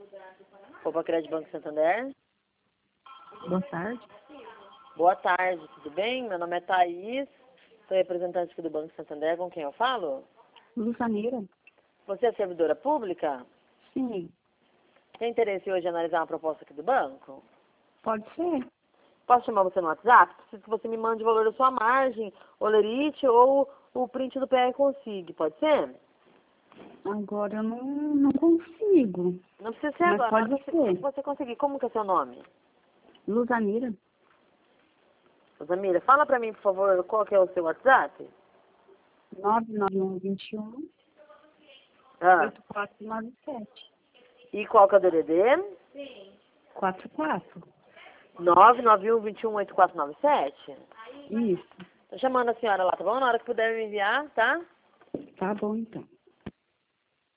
Opa, Crédito Banco Santander. Boa tarde. Boa tarde, tudo bem? Meu nome é Thaís, sou representante aqui do Banco Santander, com quem eu falo? Luzaneira? Você é servidora pública? Sim. Tem interesse hoje em analisar uma proposta aqui do banco? Pode ser. Posso chamar você no WhatsApp? Preciso que você me mande o valor da sua margem, o lerite ou o print do PR Consig, pode ser? Agora eu não consigo. Não precisa ser Mas agora, pode mas ser. se você conseguir, como que é seu nome? Luzaneira? Zamira, fala pra mim, por favor, qual que é o seu WhatsApp? 99121 Ah, 8497. e qual que é o DDD? 44. 991218497? Isso. Tô chamando a senhora lá, tá bom? Na hora que puder me enviar, tá? Tá bom então.